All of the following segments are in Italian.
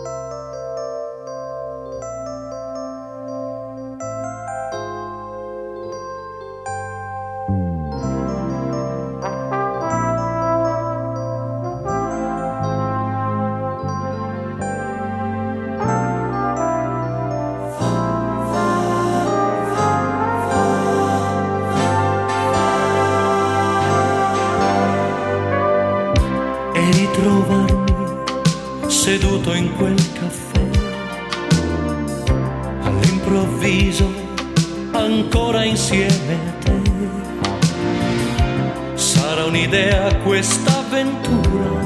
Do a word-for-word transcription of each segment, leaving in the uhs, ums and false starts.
E ritrovarmi seduto in quel caffè, all'improvviso ancora insieme a te. Sarà un'idea questa avventura,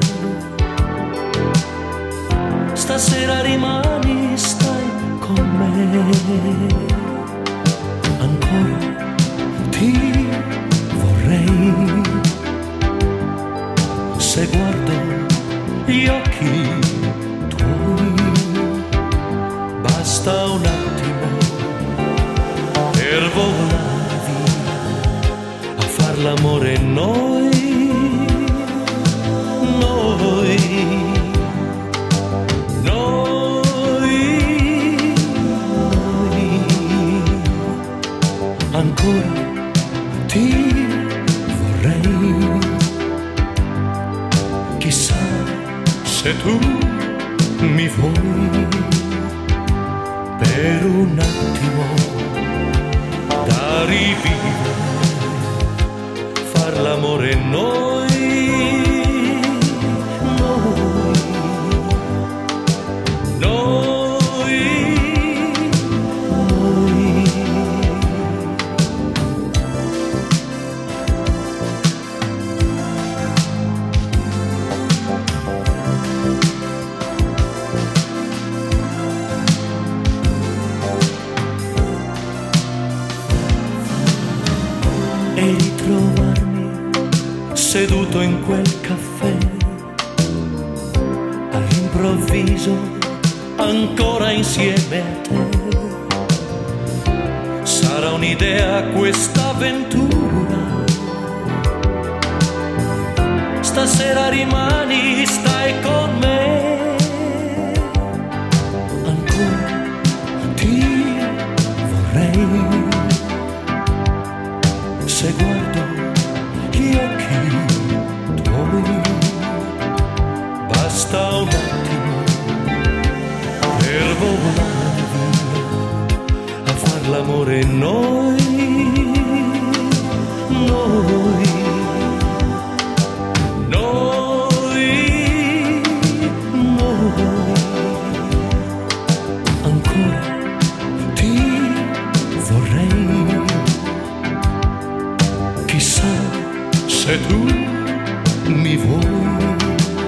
stasera rimani, stai con me. Ancora ti vorrei, se guardo gli occhi tuoi, basta un attimo per volare via a far l'amore noi, noi, noi, noi. Ancora ti vorrei, chissà se tu mi vuoi per un attimo da rivivere, far l'amore noi, noi, noi, noi. E ritrovarmi seduto in quel caffè, all'improvviso ancora insieme a te. Sarà un'idea questa avventura, stasera rimani, stai con me. Ancora ti vorrei, se guardo gli occhi tuoi, basta un attimo per volare via a far l'amore noi, noi, noi, noi. Ancora ti vorrei, chissà se tu mi vuoi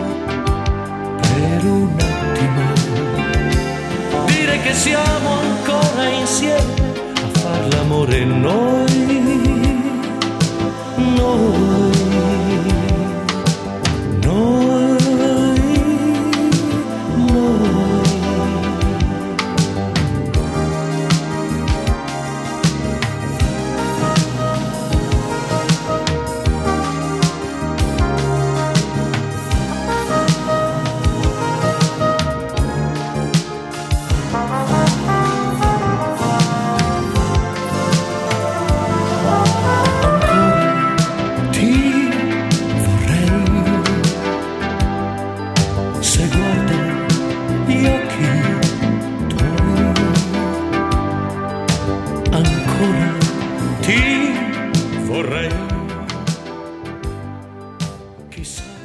per un attimo, dire che siamo ancora insieme a far l'amore noi, noi, noi, noi. Se guardo gli occhi tuoi, ancora ti vorrei, chissà.